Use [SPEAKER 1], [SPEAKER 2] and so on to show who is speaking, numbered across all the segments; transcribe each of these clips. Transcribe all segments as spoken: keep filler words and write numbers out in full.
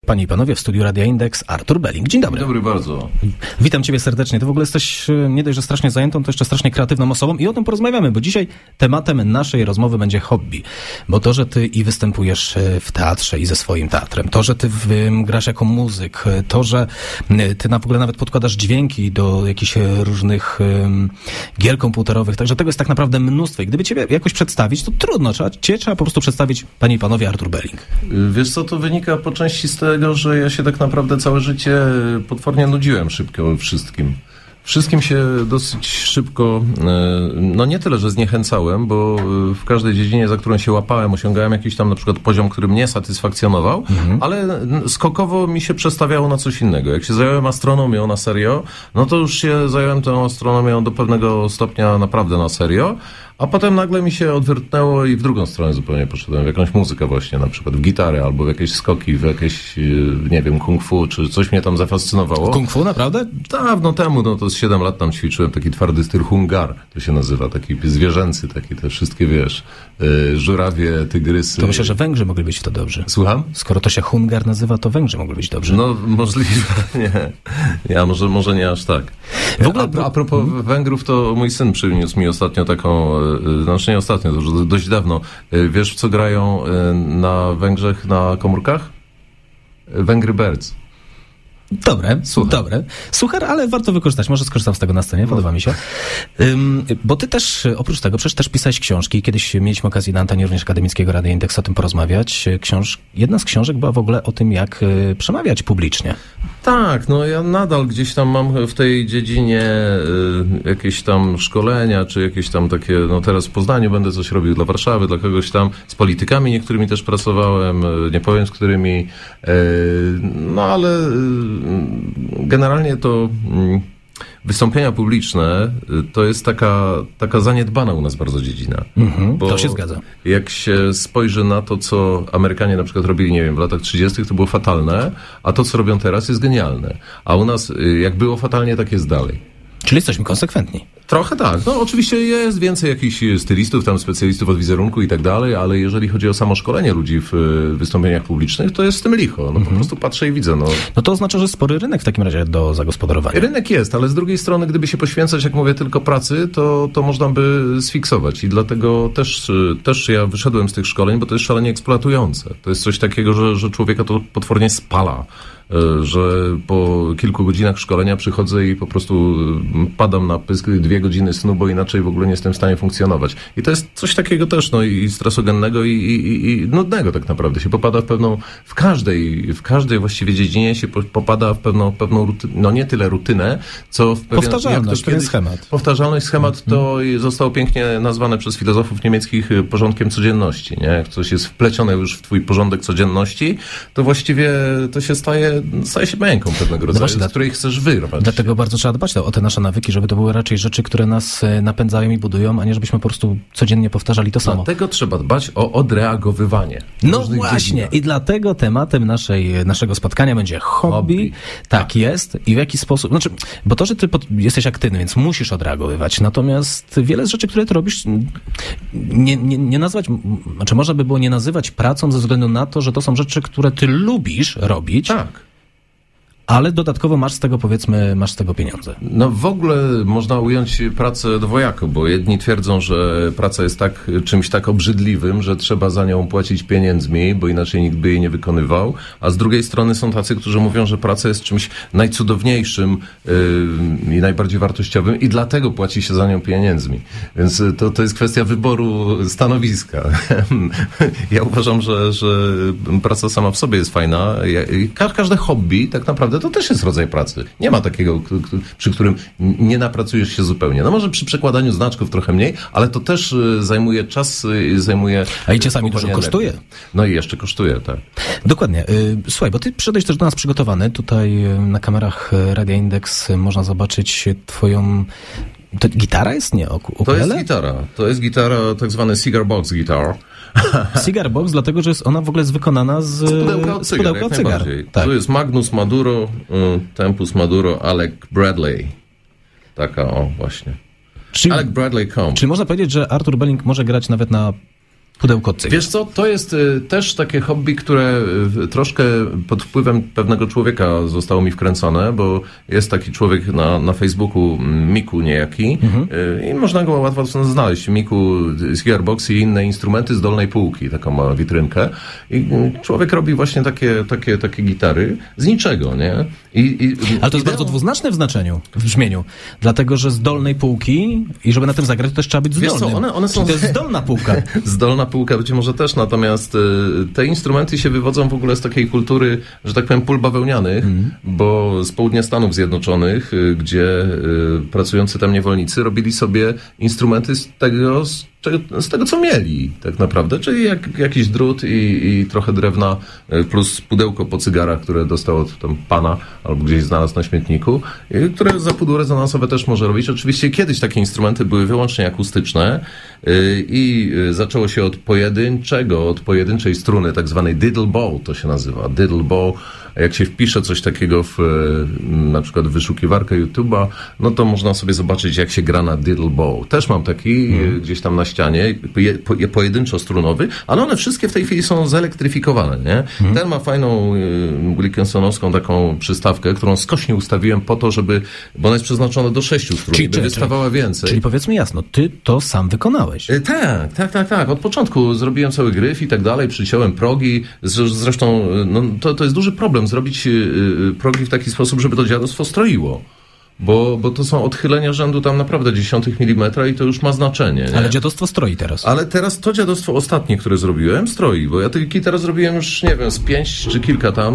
[SPEAKER 1] Panie i panowie, w studiu Radia Indeks Artur Belling. Dzień dobry.
[SPEAKER 2] Dzień dobry bardzo.
[SPEAKER 1] Witam ciebie serdecznie. Ty w ogóle jesteś nie dość, że strasznie zajętą, to jeszcze strasznie kreatywną osobą i o tym porozmawiamy, bo dzisiaj tematem naszej rozmowy będzie hobby. Bo to, że ty i występujesz w teatrze i ze swoim teatrem, to, że ty w, grasz jako muzyk, to, że ty na w ogóle nawet podkładasz dźwięki do jakichś różnych um, gier komputerowych, także tego jest tak naprawdę mnóstwo. I gdyby ciebie jakoś przedstawić, to trudno. Trzeba, cię trzeba po prostu przedstawić, panie i panowie, Artur Belling.
[SPEAKER 2] Wiesz co, to wynika po części z tego, że ja się tak naprawdę całe życie potwornie nudziłem szybko wszystkim. Wszystkim się dosyć szybko, no nie tyle, że zniechęcałem, bo w każdej dziedzinie, za którą się łapałem, osiągałem jakiś tam na przykład poziom, który mnie satysfakcjonował, mhm. ale skokowo mi się przestawiało na coś innego. Jak się zająłem astronomią na serio, no to już się zająłem tą astronomią do pewnego stopnia naprawdę na serio, a potem nagle mi się odwiertnęło i w drugą stronę zupełnie poszedłem, w jakąś muzykę właśnie, na przykład w gitarę, albo w jakieś skoki, w jakieś, nie wiem, kung fu, czy coś mnie tam zafascynowało.
[SPEAKER 1] Kung fu, naprawdę?
[SPEAKER 2] Dawno temu, no to z siedem lat tam ćwiczyłem, taki twardy styl hungar, to się nazywa, taki zwierzęcy, taki te wszystkie, wiesz, yy, żurawie, tygrysy.
[SPEAKER 1] To myślę, że Węgrzy mogli być w to dobrzy.
[SPEAKER 2] Słucham?
[SPEAKER 1] Skoro to się hungar nazywa, to Węgrzy mogli być dobrzy.
[SPEAKER 2] No, możliwe, nie. Ja może, może nie aż tak. W ogóle... A, a propos hmm? Węgrów, to mój syn przyniósł mi ostatnio taką, znaczy nie ostatnio, to już dość dawno. Wiesz, w co grają na Węgrzech na komórkach? Węgry Birds.
[SPEAKER 1] Dobre, Słucham. dobre. Suchar, ale warto wykorzystać. Może skorzystam z tego na scenie, podoba mi się. Um, bo ty też, oprócz tego, przecież też pisałeś książki. Kiedyś mieliśmy okazję na antenie również Akademickiego Radia Indeks o tym porozmawiać. Książ... Jedna z książek była w ogóle o tym, jak y, przemawiać publicznie.
[SPEAKER 2] Tak, no ja nadal gdzieś tam mam w tej dziedzinie y, jakieś tam szkolenia, czy jakieś tam takie, no teraz w Poznaniu będę coś robił dla Warszawy, dla kogoś tam, z politykami niektórymi też pracowałem, y, nie powiem z którymi, y, no ale y, generalnie to y, wystąpienia publiczne to jest taka, taka zaniedbana u nas bardzo dziedzina.
[SPEAKER 1] Mhm, bo to się zgadza.
[SPEAKER 2] Jak się spojrzy na to, co Amerykanie na przykład robili, nie wiem, w latach trzydziestych, to było fatalne, a to, co robią teraz, jest genialne. A u nas, jak było fatalnie, tak jest dalej.
[SPEAKER 1] Czyli jesteśmy konsekwentni.
[SPEAKER 2] Trochę tak. No oczywiście jest więcej jakichś stylistów, tam specjalistów od wizerunku i tak dalej, ale jeżeli chodzi o samo szkolenie ludzi w wystąpieniach publicznych, to jest z tym licho. No mm-hmm. po prostu patrzę i widzę. No.
[SPEAKER 1] no to oznacza, że spory rynek w takim razie do zagospodarowania.
[SPEAKER 2] Rynek jest, ale z drugiej strony, gdyby się poświęcać, jak mówię, tylko pracy, to, to można by sfiksować. I dlatego też, też ja wyszedłem z tych szkoleń, bo to jest szalenie eksploatujące. To jest coś takiego, że, że człowieka to potwornie spala. Że po kilku godzinach szkolenia przychodzę i po prostu padam na pysk, dwie godziny snu, bo inaczej w ogóle nie jestem w stanie funkcjonować. I to jest coś takiego też, no i stresogennego i, i, i nudnego tak naprawdę. Się popada w pewną, w każdej, w każdej właściwie dziedzinie się po, popada w pewną, pewną rutynę, no nie tyle rutynę, co w pewien...
[SPEAKER 1] Powtarzalność, pewien schemat.
[SPEAKER 2] Powtarzalność, schemat to zostało pięknie nazwane przez filozofów niemieckich porządkiem codzienności, nie? Jak coś jest wplecione już w twój porządek codzienności, to właściwie to się staje staje się męką pewnego rodzaju, no właśnie, z której chcesz wyrwać.
[SPEAKER 1] Dlatego bardzo trzeba dbać o te nasze nawyki, żeby to były raczej rzeczy, które nas napędzają i budują, a nie żebyśmy po prostu codziennie powtarzali to samo.
[SPEAKER 2] Dlatego trzeba dbać o odreagowywanie.
[SPEAKER 1] No właśnie. Dziedzinach. I dlatego tematem naszej, naszego spotkania będzie hobby. hobby. Tak, tak jest. I w jaki sposób... Znaczy, bo to, że ty pod, jesteś aktywny, więc musisz odreagowywać. Natomiast wiele z rzeczy, które ty robisz, nie, nie, nie nazwać... Znaczy, można by było nie nazywać pracą ze względu na to, że to są rzeczy, które ty lubisz robić.
[SPEAKER 2] Tak.
[SPEAKER 1] Ale dodatkowo masz z tego, powiedzmy, masz z tego pieniądze.
[SPEAKER 2] No w ogóle można ująć pracę dwojako, bo jedni twierdzą, że praca jest tak, czymś tak obrzydliwym, że trzeba za nią płacić pieniędzmi, bo inaczej nikt by jej nie wykonywał, a z drugiej strony są tacy, którzy mówią, że praca jest czymś najcudowniejszym yy, i najbardziej wartościowym i dlatego płaci się za nią pieniędzmi. Więc to, to jest kwestia wyboru stanowiska. Ja uważam, że, że praca sama w sobie jest fajna. Ka- każde hobby tak naprawdę to też jest rodzaj pracy. Nie ma takiego, przy którym nie napracujesz się zupełnie. No może przy przekładaniu znaczków trochę mniej, ale to też zajmuje czas, zajmuje...
[SPEAKER 1] A i czasami dużo kosztuje.
[SPEAKER 2] No i jeszcze kosztuje, tak.
[SPEAKER 1] Dokładnie. Słuchaj, bo ty przyszedłeś też do nas przygotowany. Tutaj na kamerach Radia Indeks można zobaczyć twoją... To gitara jest? Nie, ukulele?
[SPEAKER 2] To jest gitara. To jest gitara, tak zwany cigar box guitar.
[SPEAKER 1] Cigar box, dlatego, że jest ona w ogóle jest wykonana z, z
[SPEAKER 2] pudełka od cygar.
[SPEAKER 1] Pudełka od cygar.
[SPEAKER 2] Tak. To jest Magnus Maduro, Tempus Maduro, Alec Bradley. Taka, o, właśnie.
[SPEAKER 1] Czyli,
[SPEAKER 2] Alec Bradley Comb.
[SPEAKER 1] Czyli można powiedzieć, że Artur Belling może grać nawet na pudełko cyk.
[SPEAKER 2] Wiesz co, to jest y, też takie hobby, które y, troszkę pod wpływem pewnego człowieka zostało mi wkręcone, bo jest taki człowiek na, na Facebooku, Miku niejaki, mhm. y, i można go łatwo znaleźć. Miku, Cigarbox i inne instrumenty z dolnej półki, taką ma witrynkę. I y, człowiek robi właśnie takie, takie, takie gitary z niczego, nie? I, i,
[SPEAKER 1] Ale to jest bardzo dwuznaczne w znaczeniu, w brzmieniu. Dlatego, że z dolnej półki i żeby na tym zagrać, to też trzeba być zdolnym.
[SPEAKER 2] Wiesz co, one, one są...
[SPEAKER 1] To jest zdolna półka.
[SPEAKER 2] Zdolna półka być może też, natomiast y, te instrumenty się wywodzą w ogóle z takiej kultury, że tak powiem, pól bawełnianych, mm. bo z południa Stanów Zjednoczonych, y, gdzie y, pracujący tam niewolnicy robili sobie instrumenty z tego, z, z tego co mieli tak naprawdę, czyli jak, jakiś drut i, i trochę drewna, y, plus pudełko po cygarach, które dostał od tam pana albo gdzieś znalazł na śmietniku, y, które za pudło rezonansowe też może robić. Oczywiście kiedyś takie instrumenty były wyłącznie akustyczne y, i y, zaczęło się od pojedynczego, od pojedynczej struny, tak zwanej diddle bow to się nazywa. Diddle bow, jak się wpisze coś takiego w na przykład w wyszukiwarkę YouTube'a, no to można sobie zobaczyć, jak się gra na diddle bow. Też mam taki mm. gdzieś tam na ścianie, je, po, je, pojedynczo strunowy, ale one wszystkie w tej chwili są zelektryfikowane, nie? Mm. Ten ma fajną y, Wilkinsonowską taką przystawkę, którą skośnie ustawiłem po to, żeby, bo ona jest przeznaczona do sześciu strun, czyli by wystawała więcej.
[SPEAKER 1] Czyli powiedzmy jasno, ty to sam wykonałeś.
[SPEAKER 2] Y, tak, tak, tak, tak. Od początku zrobiłem cały gryf i tak dalej, przyciąłem progi, zresztą no, to, to jest duży problem zrobić y, y, progi w taki sposób, żeby to dziadostwo stroiło. Bo, bo to są odchylenia rzędu tam naprawdę dziesiątych milimetra i to już ma znaczenie. Nie?
[SPEAKER 1] Ale dziadostwo stroi teraz.
[SPEAKER 2] Ale teraz to dziadostwo ostatnie, które zrobiłem, stroi, bo ja tych gitar zrobiłem już, nie wiem, z pięć czy kilka tam.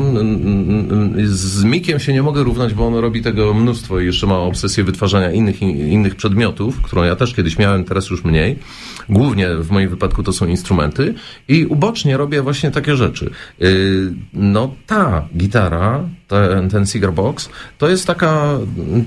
[SPEAKER 2] Z Mikiem się nie mogę równać, bo on robi tego mnóstwo i jeszcze ma obsesję wytwarzania innych, innych przedmiotów, którą ja też kiedyś miałem, teraz już mniej. Głównie w moim wypadku to są instrumenty i ubocznie robię właśnie takie rzeczy. No ta gitara, ten, ten Cigarbox, to jest taka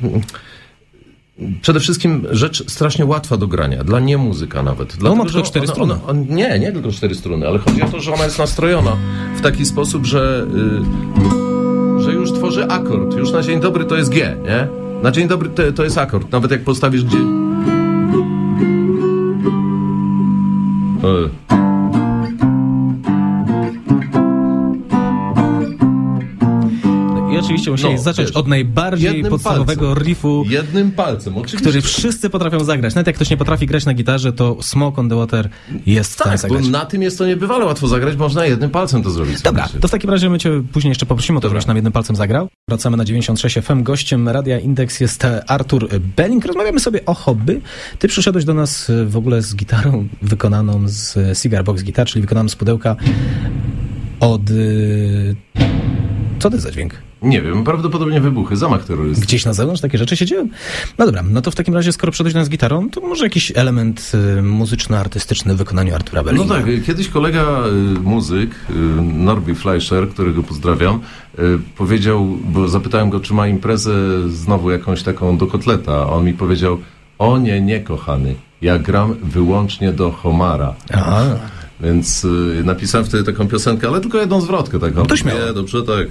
[SPEAKER 2] przede wszystkim rzecz strasznie łatwa do grania, dla niemuzyka nawet.
[SPEAKER 1] No ma tylko cztery
[SPEAKER 2] ona,
[SPEAKER 1] struny.
[SPEAKER 2] Ona, on, nie, nie tylko cztery struny, ale chodzi o to, że ona jest nastrojona w taki sposób, że, yy, że już tworzy akord. Już na dzień dobry to jest G, nie? Na dzień dobry to, to jest akord. Nawet jak postawisz gdzie... Yy.
[SPEAKER 1] I oczywiście musieli no, zacząć wiesz, od najbardziej podstawowego palcem, riffu,
[SPEAKER 2] jednym palcem, oczywiście.
[SPEAKER 1] Który wszyscy potrafią zagrać. Nawet jak ktoś nie potrafi grać na gitarze, to Smoke on the Water jest w stanie
[SPEAKER 2] tak,
[SPEAKER 1] zagrać.
[SPEAKER 2] Bo na tym jest to niebywale łatwo zagrać, można jednym palcem to zrobić.
[SPEAKER 1] Dobra, to w takim razie my cię później jeszcze poprosimy o to, żebyś nam jednym palcem zagrał. Wracamy na dziewięćdziesiąt sześć F M. Gościem Radia Indeks jest Artur Belling. Rozmawiamy sobie o hobby. Ty przyszedłeś do nas w ogóle z gitarą wykonaną z Cigarbox Guitar, czyli wykonaną z pudełka od... Co to jest za dźwięk?
[SPEAKER 2] Nie wiem, prawdopodobnie wybuchy, zamach terrorystyczny.
[SPEAKER 1] Gdzieś na zewnątrz takie rzeczy się dzieją? No dobra, no to w takim razie, skoro przyszedłeś do nas z gitarą, to może jakiś element y, muzyczno-artystyczny w wykonaniu Artura Bellinga.
[SPEAKER 2] No tak, kiedyś kolega y, muzyk, y, Norby Fleischer, którego pozdrawiam, y, powiedział, bo zapytałem go, czy ma imprezę znowu jakąś taką do kotleta, a on mi powiedział, o nie, nie kochany, ja gram wyłącznie do Homara.
[SPEAKER 1] Aha.
[SPEAKER 2] Więc y, napisałem wtedy taką piosenkę, ale tylko jedną zwrotkę taką.
[SPEAKER 1] No to śmiało.
[SPEAKER 2] Nie, dobrze, tak.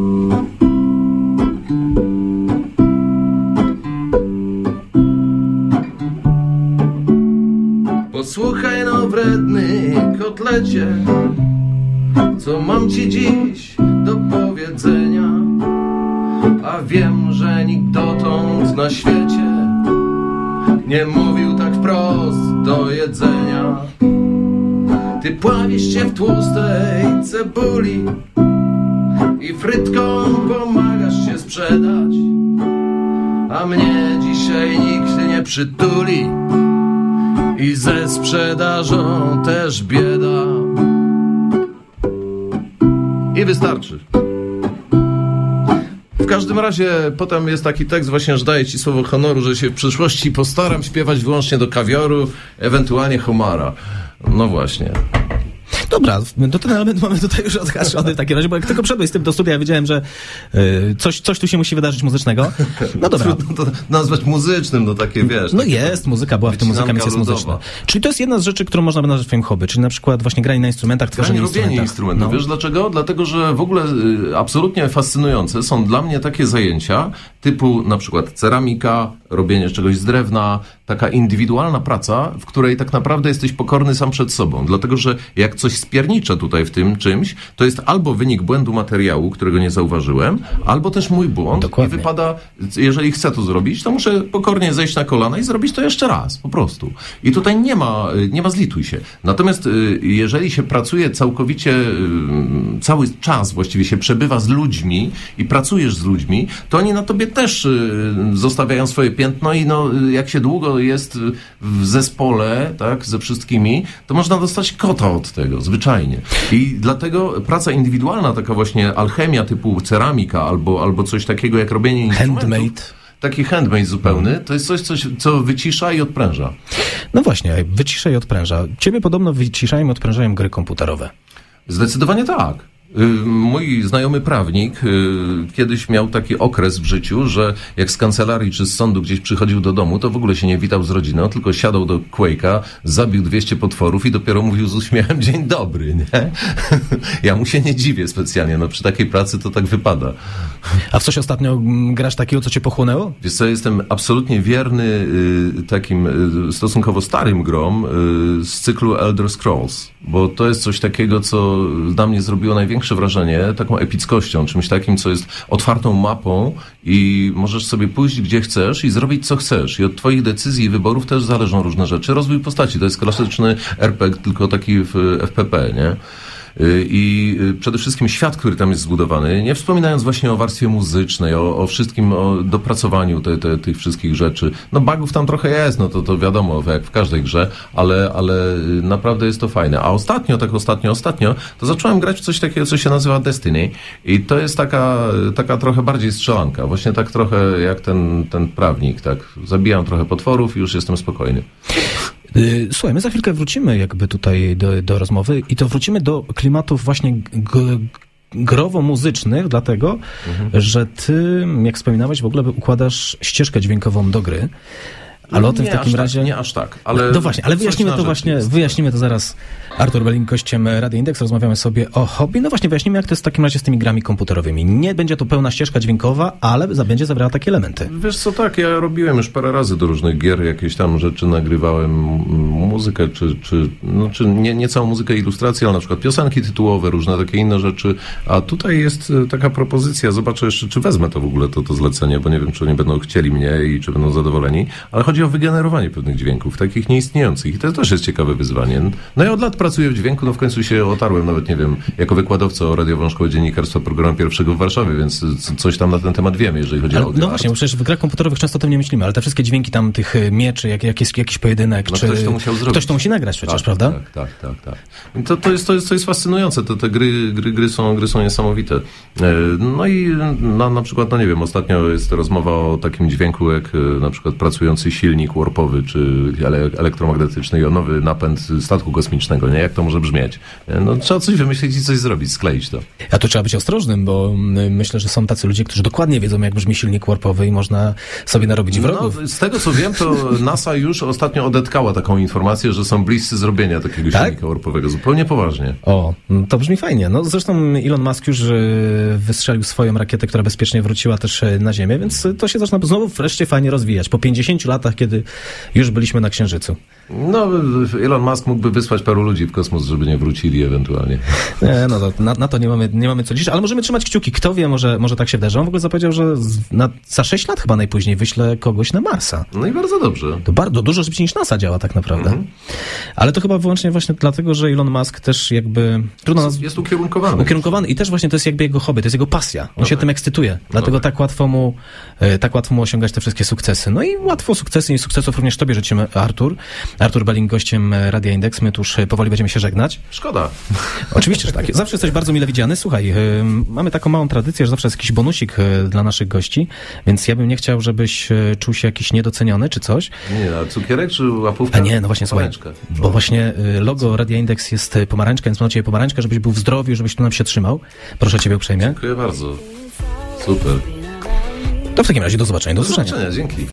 [SPEAKER 2] Posłuchaj no wredny kotlecie, co mam ci dziś do powiedzenia, a wiem, że nikt dotąd na świecie nie mówił tak wprost do jedzenia. Ty pławisz się w tłustej cebuli i frytką pomagasz się sprzedać, a mnie dzisiaj nikt nie przytuli i ze sprzedażą też bieda. I wystarczy. W każdym razie potem jest taki tekst właśnie, że daję ci słowo honoru, że się w przyszłości postaram śpiewać wyłącznie do kawioru, ewentualnie Homara. No właśnie.
[SPEAKER 1] Dobra, to ten element mamy tutaj już odhaczony w takim razie, bo jak tylko wszedłeś z tym do studia, ja wiedziałem, że y, coś, coś tu się musi wydarzyć muzycznego. No dobra.
[SPEAKER 2] Trudno to nazwać muzycznym, no takie wiesz.
[SPEAKER 1] No
[SPEAKER 2] takie
[SPEAKER 1] jest, muzyka była w tym, muzyka jest muzyczna. Czyli to jest jedna z rzeczy, którą można by nazwać twoim hobby, czyli na przykład właśnie granie na instrumentach, tworzenie
[SPEAKER 2] robienie instrumentów. No. Wiesz dlaczego? Dlatego, że w ogóle y, absolutnie fascynujące są dla mnie takie zajęcia, typu na przykład ceramika, robienie czegoś z drewna, taka indywidualna praca, w której tak naprawdę jesteś pokorny sam przed sobą. Dlatego, że jak coś spierniczę tutaj w tym czymś, to jest albo wynik błędu materiału, którego nie zauważyłem, albo też mój błąd.
[SPEAKER 1] Dokładnie.
[SPEAKER 2] I wypada, jeżeli chcę to zrobić, to muszę pokornie zejść na kolana i zrobić to jeszcze raz, po prostu. I tutaj nie ma, nie ma zlituj się. Natomiast jeżeli się pracuje całkowicie, cały czas właściwie się przebywa z ludźmi i pracujesz z ludźmi, to oni na tobie też zostawiają swoje piętno i no, jak się długo jest w zespole, tak, ze wszystkimi, to można dostać kota od tego, zwyczajnie. I dlatego praca indywidualna, taka właśnie alchemia typu ceramika albo, albo coś takiego jak robienie instrumentów,
[SPEAKER 1] handmade.
[SPEAKER 2] Taki handmade zupełny, to jest coś, coś, co wycisza i odpręża.
[SPEAKER 1] No właśnie, wycisza i odpręża. Ciebie podobno wyciszają i odprężają gry komputerowe.
[SPEAKER 2] Zdecydowanie tak. Mój znajomy prawnik kiedyś miał taki okres w życiu, że jak z kancelarii czy z sądu gdzieś przychodził do domu, to w ogóle się nie witał z rodziną, tylko siadał do Quake'a, zabił dwieście potworów i dopiero mówił z uśmiechem dzień dobry, nie? Ja mu się nie dziwię specjalnie, no przy takiej pracy to tak wypada.
[SPEAKER 1] A w coś ostatnio grasz takiego, co cię pochłonęło?
[SPEAKER 2] Wiesz co, jestem absolutnie wierny y, takim y, stosunkowo starym grom y, z cyklu Elder Scrolls, bo to jest coś takiego, co na mnie zrobiło największe wrażenie, taką epickością, czymś takim, co jest otwartą mapą i możesz sobie pójść gdzie chcesz i zrobić co chcesz. I od twoich decyzji i wyborów też zależą różne rzeczy. Rozwój postaci to jest klasyczny er pe gie, tylko taki w ef pe pe, nie? I przede wszystkim świat, który tam jest zbudowany, nie wspominając właśnie o warstwie muzycznej, o, o wszystkim, o dopracowaniu te, te, tych wszystkich rzeczy. No bugów tam trochę jest, no to, to wiadomo, jak w każdej grze, ale, ale naprawdę jest to fajne. A ostatnio, tak ostatnio, ostatnio, to zacząłem grać w coś takiego, co się nazywa Destiny i to jest taka, taka trochę bardziej strzelanka. Właśnie tak trochę jak ten, ten prawnik, tak. Zabijam trochę potworów i już jestem spokojny.
[SPEAKER 1] Słuchaj, my za chwilkę wrócimy jakby tutaj do, do rozmowy i to wrócimy do klimatów właśnie g- growo-muzycznych, dlatego, mhm. że ty, jak wspominałeś, w ogóle układasz ścieżkę dźwiękową do gry. Ale o tym
[SPEAKER 2] nie
[SPEAKER 1] w takim razie...
[SPEAKER 2] Tak, nie aż tak, ale...
[SPEAKER 1] No właśnie, ale wyjaśnimy to właśnie, jest. wyjaśnimy to zaraz. Artur Belling, gościem Radia Indeks, rozmawiamy sobie o hobby. No właśnie, wyjaśnimy, jak to jest w takim razie z tymi grami komputerowymi. Nie będzie to pełna ścieżka dźwiękowa, ale będzie zawierała takie elementy.
[SPEAKER 2] Wiesz co, tak, ja robiłem już parę razy do różnych gier, jakieś tam rzeczy nagrywałem, muzykę, czy, czy, no, czy nie, nie całą muzykę, ilustrację, ale na przykład piosenki tytułowe, różne takie inne rzeczy. A tutaj jest taka propozycja, zobaczę jeszcze, czy wezmę to w ogóle, to, to zlecenie, bo nie wiem, czy oni będą chcieli mnie i czy będą zadowoleni, ale chodzi o wygenerowanie pewnych dźwięków, takich nieistniejących. I to też jest ciekawe wyzwanie. No ja od lat pracuję w dźwięku, no w końcu się otarłem, nawet nie wiem, jako wykładowca o radiową szkołę dziennikarstwa programu pierwszego w Warszawie, więc coś tam na ten temat wiemy, jeżeli chodzi
[SPEAKER 1] ale,
[SPEAKER 2] o audio.
[SPEAKER 1] No właśnie, bo przecież w grach komputerowych często o tym nie myślimy, ale te wszystkie dźwięki tam tych mieczy, jak, jak jest jakiś pojedynek,
[SPEAKER 2] no
[SPEAKER 1] czy...
[SPEAKER 2] Ktoś to musiał zrobić.
[SPEAKER 1] Ktoś to musi nagrać przecież,
[SPEAKER 2] tak,
[SPEAKER 1] prawda?
[SPEAKER 2] Tak, tak, tak, tak. To, to, jest, to, jest, to jest fascynujące, to, te gry, gry, gry, są, gry są niesamowite. No i na, na przykład, no nie wiem, ostatnio jest rozmowa o takim dźwięku, jak na przykład pracujący silnik warpowy, czy elektromagnetyczny, jonowy napęd statku kosmicznego, nie? Jak to może brzmieć? No trzeba coś wymyślić i coś zrobić, skleić to.
[SPEAKER 1] A tu trzeba być ostrożnym, bo myślę, że są tacy ludzie, którzy dokładnie wiedzą, jak brzmi silnik warpowy i można sobie narobić wrogów.
[SPEAKER 2] No, z tego co wiem, to NASA już ostatnio odetkała taką informację, że są bliscy zrobienia takiego tak? silnika warpowego. Zupełnie poważnie.
[SPEAKER 1] O, to brzmi fajnie. No zresztą Elon Musk już wystrzelił swoją rakietę, która bezpiecznie wróciła też na Ziemię, więc to się zaczyna znowu wreszcie fajnie rozwijać. Po pięćdziesięciu latach, kiedy już byliśmy na Księżycu.
[SPEAKER 2] No, Elon Musk mógłby wysłać paru ludzi w kosmos, żeby nie wrócili ewentualnie.
[SPEAKER 1] Nie, no to, na, na to nie mamy, nie mamy co liczyć, ale możemy trzymać kciuki. Kto wie, może, może tak się wydarzy. On w ogóle zapowiedział, że na, za sześć lat chyba najpóźniej wyśle kogoś na Marsa.
[SPEAKER 2] No i bardzo dobrze.
[SPEAKER 1] To bardzo dużo szybciej niż NASA działa tak naprawdę. Mm-hmm. Ale to chyba wyłącznie właśnie dlatego, że Elon Musk też jakby... Trudno nas...
[SPEAKER 2] Jest ukierunkowany.
[SPEAKER 1] Ukierunkowany i też właśnie to jest jakby jego hobby, to jest jego pasja. On no się tak. tym ekscytuje. Dlatego
[SPEAKER 2] no tak.
[SPEAKER 1] tak łatwo mu tak łatwo mu osiągać te wszystkie sukcesy. No i łatwo sukcesy i sukcesów również tobie życzymy, Artur. Artur Belling, gościem Radia Indeks. My tu już powoli będziemy się żegnać.
[SPEAKER 2] Szkoda.
[SPEAKER 1] Oczywiście, że tak. Zawsze jesteś bardzo mile widziany. Słuchaj, yy, mamy taką małą tradycję, że zawsze jest jakiś bonusik yy, dla naszych gości, więc ja bym nie chciał, żebyś yy, czuł się jakiś niedoceniony czy coś.
[SPEAKER 2] Nie, a cukierek czy łapówka?
[SPEAKER 1] A nie, no właśnie, słuchaj, bo właśnie yy, logo Radia Indeks jest pomarańczka, więc mam na ciebie pomarańczka, żebyś był w zdrowiu, żebyś tu nam się trzymał. Proszę ciebie uprzejmie.
[SPEAKER 2] Dziękuję bardzo. Super.
[SPEAKER 1] To w takim razie do zobaczenia, do,
[SPEAKER 2] do
[SPEAKER 1] usłyszenia.
[SPEAKER 2] zobaczenia, dzięki.